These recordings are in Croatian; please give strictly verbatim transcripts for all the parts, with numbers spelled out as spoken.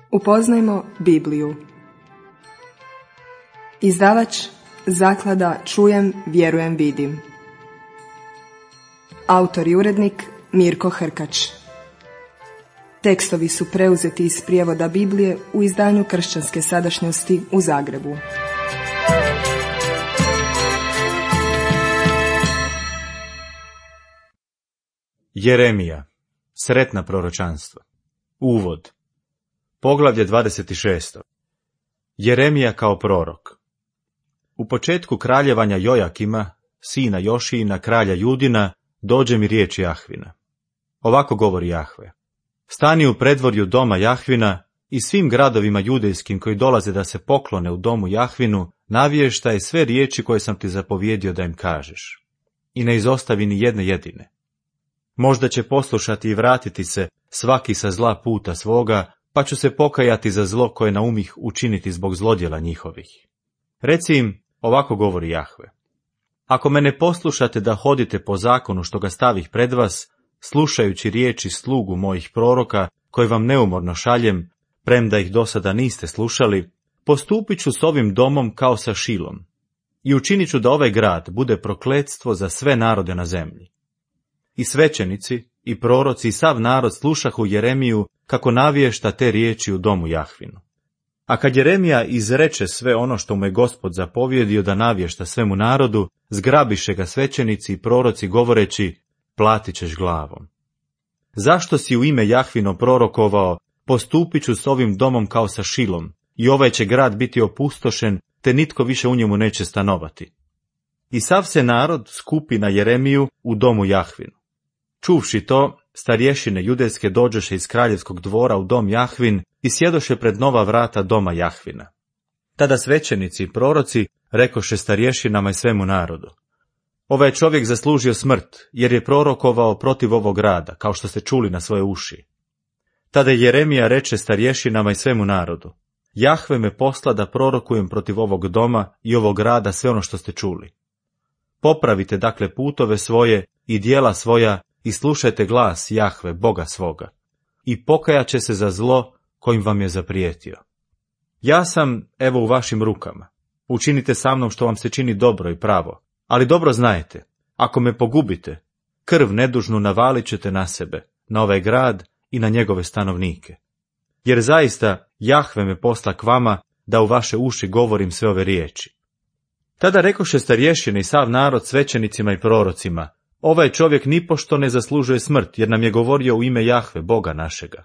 Upoznajmo Bibliju. Izdavač Zaklada Čujem, vjerujem, vidim. Autor i urednik Mirko Hrkač. Tekstovi su preuzeti iz prijevoda Biblije u izdanju Kršćanske sadašnjosti u Zagrebu. Jeremija. Sretna proročanstva. Uvod. Poglavlje dvadeset šest. Jeremija kao prorok. U početku kraljevanja Jojakima, sina Jošijina, kralja Judina, dođe mi riječ Jahvina. Ovako govori Jahve. Stani u predvorju doma Jahvina i svim gradovima judejskim koji dolaze da se poklone u domu Jahvinu, navještaj sve riječi koje sam ti zapovjedio da im kažeš. I ne izostavi ni jedne jedine. Možda će poslušati i vratiti se svaki sa zla puta svoga, pa ću se pokajati za zlo koje naumih učiniti zbog zlodjela njihovih. Reci im, ovako govori Jahve. Ako me ne poslušate da hodite po zakonu što ga stavih pred vas, slušajući riječi slugu mojih proroka, koje vam neumorno šaljem, premda ih do sada niste slušali, postupit ću s ovim domom kao sa Šilom i učinit ću da ovaj grad bude prokletstvo za sve narode na zemlji. I svećenici, i proroci, i sav narod slušahu Jeremiju kako navješta te riječi u domu Jahvinu. A kad Jeremija izreče sve ono što mu je Gospod zapovjedio da navješta svemu narodu, zgrabiše ga svećenici i proroci govoreći, platit ćeš glavom. Zašto si u ime Jahvino prorokovao, postupit ću s ovim domom kao sa Šilom, i ovaj će grad biti opustošen, te nitko više u njemu neće stanovati. I sav se narod skupi na Jeremiju u domu Jahvinu. Čuvši to, starješine judejske dođoše iz kraljevskog dvora u dom Jahvin i sjedoše pred nova vrata doma Jahvina. Tada svećenici i proroci rekoše starješinama i svemu narodu. Ovaj čovjek zaslužio smrt, jer je prorokovao protiv ovog grada, kao što ste čuli na svoje uši. Tada Jeremija reče starješinama i svemu narodu. Jahve me posla da prorokujem protiv ovog doma i ovog grada sve ono što ste čuli. Popravite dakle putove svoje i djela svoja i slušajte glas Jahve, Boga svoga, i pokajat će se za zlo kojim vam je zaprijetio. Ja sam, evo, u vašim rukama. Učinite sa mnom što vam se čini dobro i pravo, ali dobro znajte, ako me pogubite, krv nedužnu navalit ćete na sebe, na ovaj grad i na njegove stanovnike. Jer zaista Jahve me posla k vama da u vaše uši govorim sve ove riječi. Tada rekoše starješine i sav narod svećenicima i prorocima, ovaj čovjek nipošto ne zaslužuje smrt, jer nam je govorio u ime Jahve, Boga našega.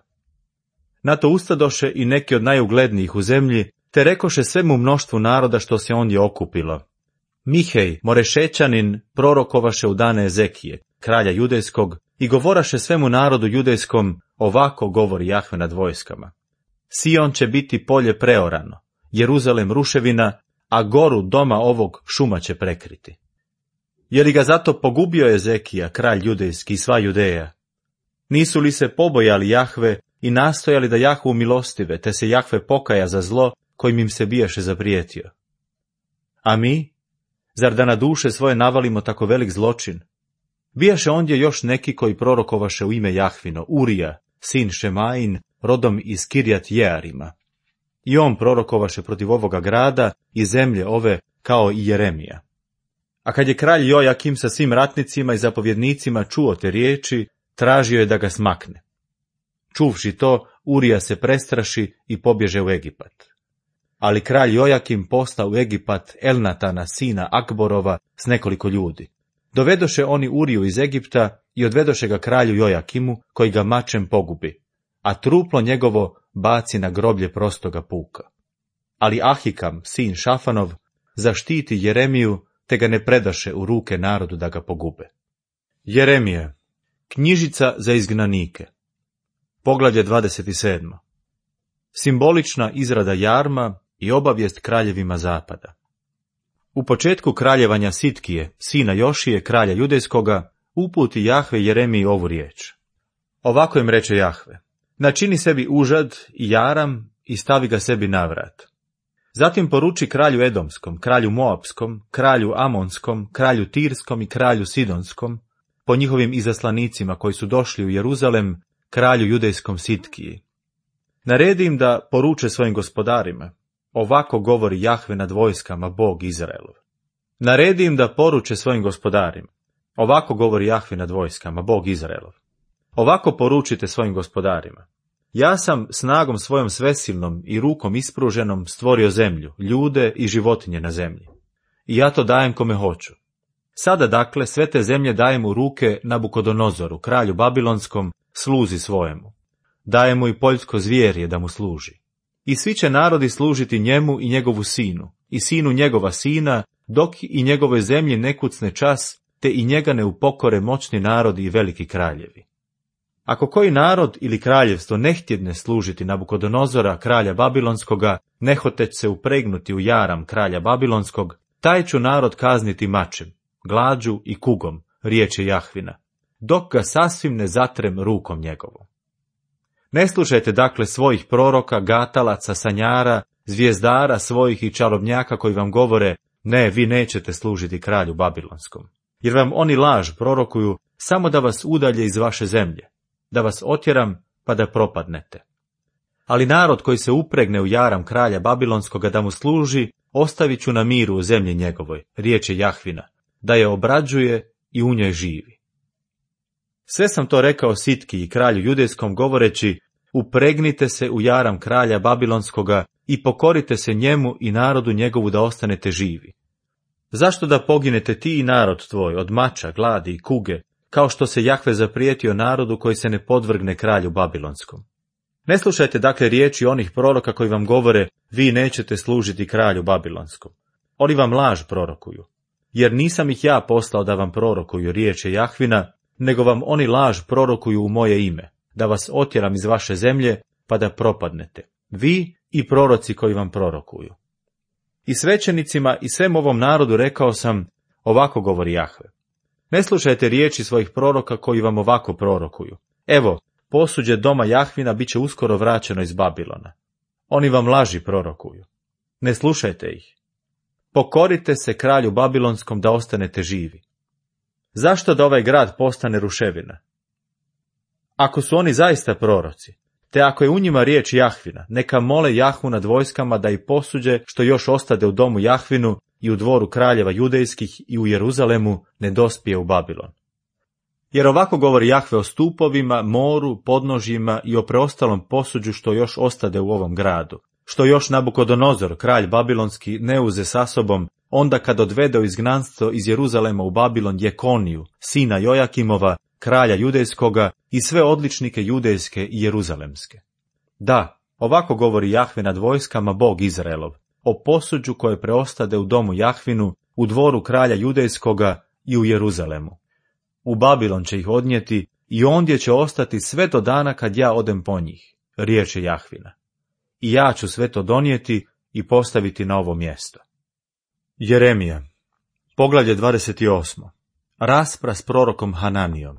Na to ustadoše i neki od najuglednijih u zemlji, te rekoše svemu mnoštvu naroda što se ondje okupilo. Mihej, Morešećanin, prorokovaše u dane Ezekije, kralja judejskog, i govoraše svemu narodu judejskom, ovako govori Jahve nad vojskama. Sion će biti polje preorano, Jeruzalem ruševina, a goru doma ovog šuma će prekriti. Je li ga zato pogubio Ezekija, kralj judejski i sva Judeja? Nisu li se pobojali Jahve i nastojali da Jahvu milostive, te se Jahve pokaja za zlo kojim im se bijaše zaprijetio? A mi? Zar da na duše svoje navalimo tako velik zločin? Bijaše ondje još neki koji prorokovaše u ime Jahvino, Urija, sin Šemain, rodom iz Kirjat Jearima. I on prorokovaše protiv ovoga grada i zemlje ove kao i Jeremija. A kad je kralj Jojakim sa svim ratnicima i zapovjednicima čuo te riječi, tražio je da ga smakne. Čuvši to, Urija se prestraši i pobježe u Egipat. Ali kralj Jojakim posla u Egipat Elnatana, sina Akborova, s nekoliko ljudi. Dovedoše oni Uriju iz Egipta i odvedoše ga kralju Jojakimu, koji ga mačem pogubi, a truplo njegovo baci na groblje prostoga puka. Ali Ahikam, sin Šafanov, zaštiti Jeremiju, te ga ne predaše u ruke narodu da ga pogube. Jeremija. Knjižica za izgnanike. Poglavlje dvadeset sedam. Simbolična izrada jarma i obavijest kraljevima zapada. U početku kraljevanja Sitkije, sina Jošije, kralja judejskoga, uputi Jahve Jeremiji ovu riječ. Ovako im reče Jahve, načini sebi užad i jaram i stavi ga sebi na vrat. Zatim poruči kralju Edomskom, kralju Moapskom, kralju Amonskom, kralju Tirskom i kralju Sidonskom, po njihovim izaslanicima koji su došli u Jeruzalem, kralju judejskom Sitkiji. Naredi im da poruče svojim gospodarima, ovako govori Jahve nad vojskama, Bog Izraelov. Naredi im da poruče svojim gospodarima, ovako govori Jahve nad vojskama, Bog Izraelov. Ovako poručite svojim gospodarima. Ja sam snagom svojom svesilnom i rukom ispruženom stvorio zemlju, ljude i životinje na zemlji. I ja to dajem kome hoću. Sada dakle sve te zemlje dajem u ruke Nabukodonozoru, kralju babilonskom, sluzi svojemu. Dajem mu i poljsko zvjerje da mu služi. I svi će narodi služiti njemu i njegovu sinu, i sinu njegova sina, dok i njegovoj zemlji ne kucne čas, te i njega ne upokore moćni narodi i veliki kraljevi. Ako koji narod ili kraljevstvo ne htjedne služiti Nabukodonozora, kralja babilonskoga, nehoteć se upregnuti u jaram kralja babilonskog, taj ću narod kazniti mačem, glađu i kugom, riječ je Jahvina, dok ga sasvim ne zatrem rukom njegovom. Ne slušajte dakle svojih proroka, gatalaca, sanjara, zvijezdara svojih i čarobnjaka koji vam govore, ne, vi nećete služiti kralju babilonskom, jer vam oni laž prorokuju samo da vas udalje iz vaše zemlje, da vas otjeram pa da propadnete. Ali narod koji se upregne u jaram kralja babilonskoga da mu služi, ostavit ću na miru u zemlji njegovoj, riječ je Jahvina, da je obrađuje i u njoj živi. Sve sam to rekao Sitki i kralju judejskom govoreći, upregnite se u jaram kralja babilonskoga i pokorite se njemu i narodu njegovu da ostanete živi. Zašto da poginete ti i narod tvoj od mača, gladi i kuge, kao što se Jahve zaprijetio narodu koji se ne podvrgne kralju babilonskom? Ne slušajte dakle riječi onih proroka koji vam govore, vi nećete služiti kralju babilonskom. Oni vam laž prorokuju, jer nisam ih ja poslao da vam prorokuju, riječ je Jahvina, nego vam oni laž prorokuju u moje ime, da vas otjeram iz vaše zemlje, pa da propadnete, vi i proroci koji vam prorokuju. I svećenicima i svem ovom narodu rekao sam, ovako govori Jahve. Ne slušajte riječi svojih proroka koji vam ovako prorokuju. Evo, posuđe doma Jahvina bit će uskoro vraćeno iz Babilona. Oni vam laži prorokuju. Ne slušajte ih. Pokorite se kralju babilonskom da ostanete živi. Zašto da ovaj grad postane ruševina? Ako su oni zaista proroci, te ako je u njima riječ Jahvina, neka mole Jahvu nad vojskama da i posuđe što još ostade u domu Jahvinu i u dvoru kraljeva judejskih i u Jeruzalemu ne dospije u Babilon. Jer ovako govori Jahve o stupovima, moru, podnožjima i o preostalom posuđu što još ostade u ovom gradu, što još Nabukodonozor, kralj babilonski, ne uze sa sobom, onda kad odvede u izgnanstvo iz Jeruzalema u Babilon Jekoniju, sina Jojakimova, kralja judejskoga i sve odličnike judejske i jeruzalemske. Da, ovako govori Jahve nad vojskama, Bog Izraelov, o posuđu koje preostade u domu Jahvinu, u dvoru kralja judejskoga i u Jeruzalemu. U Babilon će ih odnijeti i ondje će ostati sve do dana kad ja odem po njih, riječ je Jahvina. I ja ću sve to donijeti i postaviti na ovo mjesto. Jeremija, poglavlje dvadeset osmo. Raspra s prorokom Hananijom.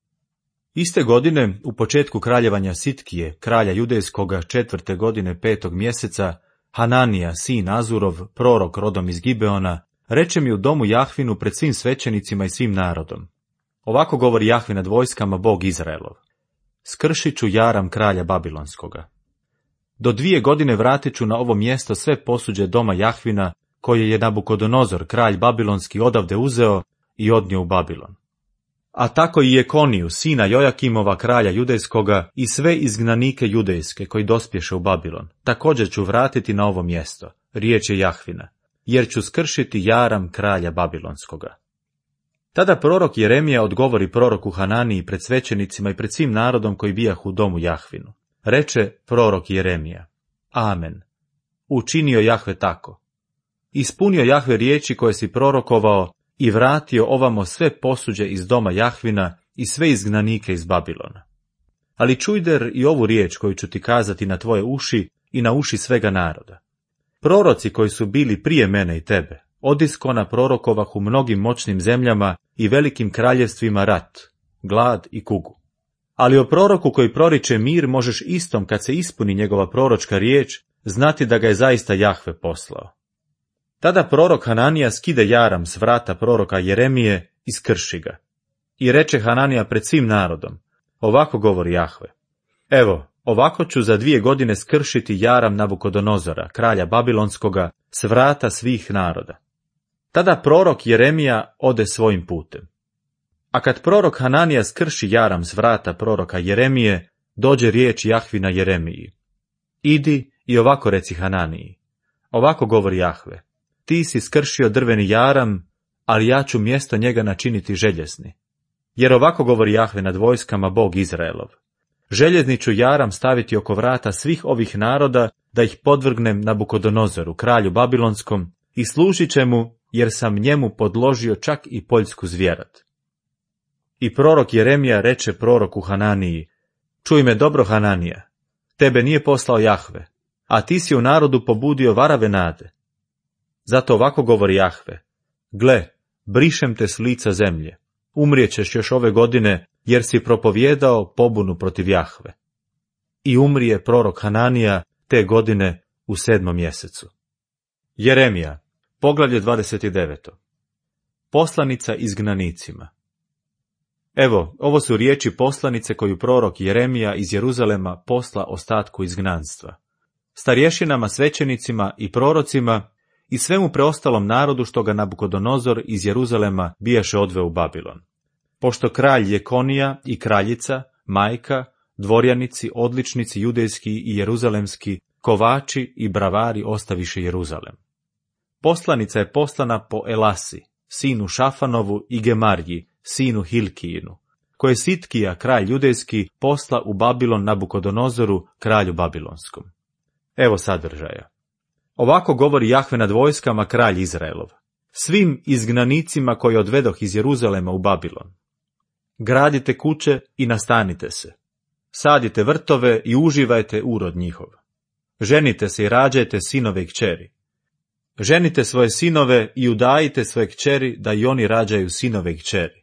Iste godine, u početku kraljevanja Sitkije, kralja judejskoga, četvrte godine petog mjeseca, Hananija, sin Azurov, prorok rodom iz Gibeona, reče mi u domu Jahvinu pred svim svećenicima i svim narodom. Ovako govori Jahve nad vojskama, Bog Izraelov. Skršit ću jaram kralja babilonskoga. Do dvije godine vratit ću na ovo mjesto sve posuđe doma Jahvina, koje je Nabukodonozor, kralj babilonski, odavde uzeo i odnio u Babilon. A tako i Jekoniju, sina Jojakimova, kralja judejskoga, i sve izgnanike judejske koji dospješe u Babilon, također ću vratiti na ovo mjesto, riječ je Jahvina, jer ću skršiti jaram kralja babilonskoga. Tada prorok Jeremija odgovori proroku Hananiji pred svećenicima i pred svim narodom koji bijahu u domu Jahvinu. Reče prorok Jeremija, amen. Učinio Jahve tako. Ispunio Jahve riječi koje si prorokovao i vratio ovamo sve posuđe iz doma Jahvina i sve izgnanike iz Babilona. Ali čujder i ovu riječ koju ću ti kazati na tvoje uši i na uši svega naroda. Proroci koji su bili prije mene i tebe, odiskona prorokovah u mnogim moćnim zemljama i velikim kraljevstvima rat, glad i kugu. Ali o proroku koji proriče mir možeš istom, kad se ispuni njegova proročka riječ, znati da ga je zaista Jahve poslao. Tada prorok Hananija skide jaram s vrata proroka Jeremije i skrši ga. I reče Hananija pred svim narodom, ovako govori Jahve. Evo, Ovako ću za dvije godine skršiti jaram Nabukodonozora, kralja Babilonskoga, s vrata svih naroda. Tada prorok Jeremija ode svojim putem. A kad prorok Hananija skrši jaram s vrata proroka Jeremije, dođe riječ Jahvina Jeremiji. Idi i ovako reci Hananiji. Ovako govori Jahve. Ti si skršio drveni jaram, ali ja ću mjesto njega načiniti željezni. Jer ovako govori Jahve nad vojskama, Bog Izraelov. Željezni ću jaram staviti oko vrata svih ovih naroda, da ih podvrgnem Nabukodonozoru, kralju Babilonskom, i služit će mu, jer sam njemu podložio čak i poljsku zvjerat. I prorok Jeremija reče proroku Hananiji, čuj me dobro, Hananija, tebe nije poslao Jahve, a ti si u narodu pobudio varave nade. Zato ovako govori Jahve, gle, brišem te s lica zemlje, umrijećeš još ove godine, jer si propovijedao pobunu protiv Jahve. I umrije prorok Hananija te godine u sedmom mjesecu. Jeremija, poglavlje dvadeset devet. Poslanica izgnanicima. Evo, ovo su riječi poslanice koju prorok Jeremija iz Jeruzalema posla ostatku izgnanstva, starješinama, svećenicima i prorocima i svemu preostalom narodu što ga Nabukodonozor iz Jeruzalema bijaše odveo u Babilon. Pošto kralj Jekonija i kraljica, majka, dvorjanici, odličnici judejski i jeruzalemski, kovači i bravari ostaviše Jeruzalem. Poslanica je poslana po Elasi, sinu Šafanovu, i Gemarji, sinu Hilkijinu, koje Sitkija, kralj judejski, posla u Babilon Nabukodonozoru, kralju Babilonskom. Evo sadržaja. Ovako govori Jahve nad vojskama, kralj Izraelov, svim izgnanicima koji odvedoh iz Jeruzalema u Babilon. Gradite kuće i nastanite se. Sadite vrtove i uživajte urod njihov. Ženite se i rađajte sinove i kćeri. Ženite svoje sinove i udajite svoje kćeri, da i oni rađaju sinove i kćeri.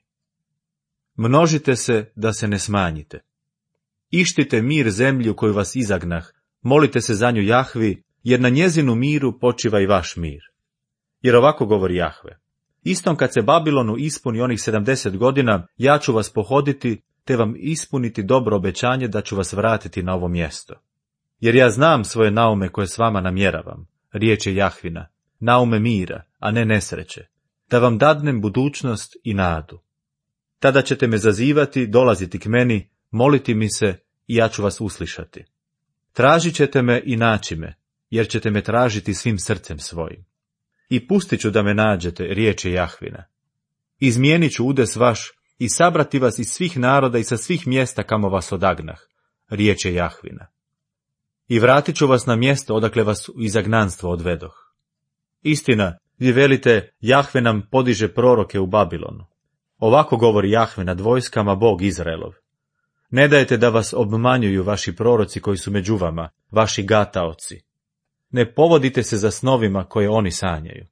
Množite se da se ne smanjite. Ištite mir zemlji u koju vas izagnah, molite se za nju Jahvi, jer na njezinu miru počiva i vaš mir. Jer ovako govori Jahve. Istom kad se Babilonu ispuni onih sedamdeset godina, ja ću vas pohoditi, te vam ispuniti dobro obećanje da ću vas vratiti na ovo mjesto. Jer ja znam svoje naume koje s vama namjeravam, riječ je Jahvina, naume mira, a ne nesreće, da vam dadnem budućnost i nadu. Tada ćete me zazivati, dolaziti k meni, moliti mi se i ja ću vas uslišati. Tražit ćete me i naći me, jer ćete me tražiti svim srcem svojim. I pustit ću da me nađete, riječ je Jahvina. Izmijenit ću udes vaš i sabrati vas iz svih naroda i sa svih mjesta kamo vas odagnah, riječ je Jahvina. I vratit ću vas na mjesto odakle vas u izagnanstvo odvedoh. Istina, vi velite, Jahve nam podiže proroke u Babilonu. Ovako govori Jahve nad vojskama, Bog Izraelov. Ne dajte da vas obmanjuju vaši proroci koji su među vama, vaši gataoci. Ne povodite se za snovima koje oni sanjaju.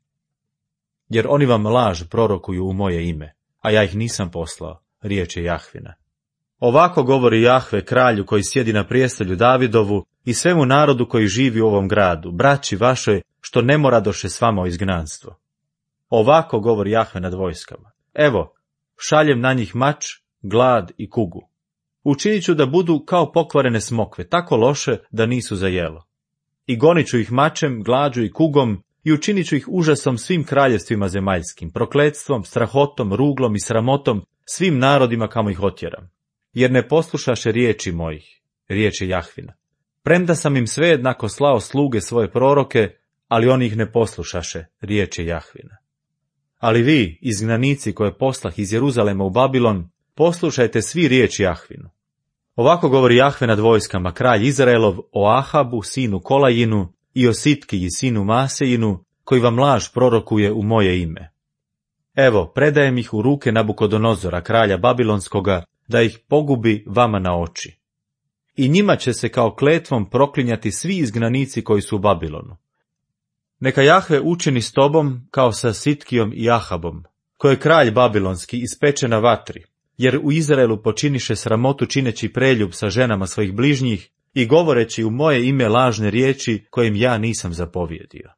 Jer oni vam laž prorokuju u moje ime, a ja ih nisam poslao, riječ je Jahvina. Ovako govori Jahve kralju koji sjedi na prijestolju Davidovu i svemu narodu koji živi u ovom gradu, braći vašoj, što ne moradoše s vama u izgnanstvo. Ovako govori Jahve nad vojskama. Evo, šaljem na njih mač, glad i kugu. Učinit ću da budu kao pokvarene smokve, tako loše da nisu za jelo. I gonit ću ih mačem, glađu i kugom i učinit ću ih užasom svim kraljevstvima zemaljskim, prokletstvom, strahotom, ruglom i sramotom svim narodima kamo ih otjeram. Jer ne poslušaše riječi mojih, riječ je Jahvina. Premda sam im svejednako slao sluge svoje proroke, ali oni ih ne poslušaše, riječ je Jahvina. Ali vi, izgnanici koje poslah iz Jeruzalema u Babilon, poslušajte svi riječi Jahvinu. Ovako govori Jahve nad vojskama, kralj Izraelov, o Ahabu, sinu Kolajinu, i o Sitkiji, sinu Masejinu, koji vam laž prorokuje u moje ime. Evo, predajem ih u ruke Nabukodonozora, kralja Babilonskoga, da ih pogubi vama na oči. I njima će se kao kletvom proklinjati svi izgnanici koji su u Babilonu. Neka Jahve učini s tobom kao sa Sitkijom i Ahabom, koje je kralj Babilonski ispeče na vatri, jer u Izraelu počiniše sramotu čineći preljub sa ženama svojih bližnjih i govoreći u moje ime lažne riječi kojim ja nisam zapovjedio.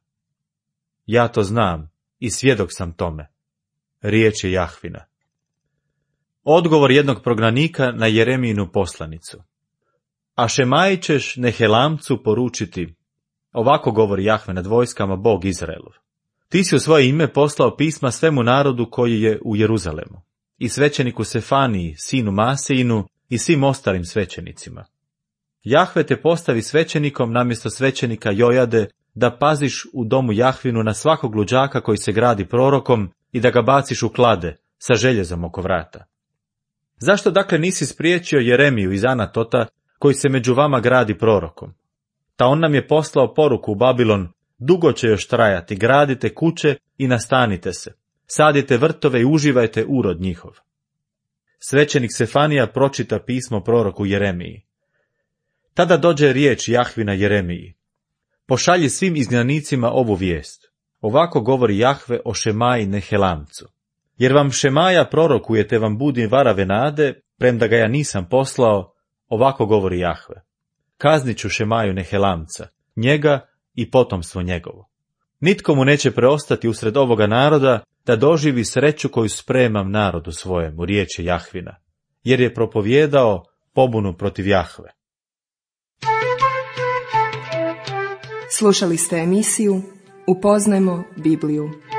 Ja to znam i svjedok sam tome, riječ je Jahvina. Odgovor jednog prognanika na Jeremijinu poslanicu. A Šemaji ćeš Nehelamcu poručiti, ovako govori Jahve nad vojskama, Bog Izraelov. Ti si u svoje ime poslao pisma svemu narodu koji je u Jeruzalemu, i svećeniku Sefaniji, sinu Masejinu, i svim ostalim svećenicima. Jahve te postavi svećenikom namjesto svećenika Jojade, da paziš u domu Jahvinu na svakog luđaka koji se gradi prorokom i da ga baciš u klade sa željezom oko vrata. Zašto dakle nisi spriječio Jeremiju iz Anatota, koji se među vama gradi prorokom? Ta on nam je poslao poruku u Babilon, dugo će još trajati, gradite kuće i nastanite se, sadite vrtove i uživajte urod njihov. Svećenik Sefanija pročita pismo proroku Jeremiji. Tada dođe riječ Jahvina Jeremiji. Pošalji svim izgnanicima ovu vijest. Ovako govori Jahve o Šemaji Nehelamcu. Jer vam Šemaja prorokuje te vam budi varave nade, premda ga ja nisam poslao, ovako govori Jahve. Kaznit ću Šemaju Nehelamca, njega i potomstvo njegovo. Nitko mu neće preostati usred ovoga naroda da doživi sreću koju spremam narodu svojemu, riječi Jahvina, jer je propovijedao pobunu protiv Jahve. Slušali ste emisiju Upoznajmo Bibliju.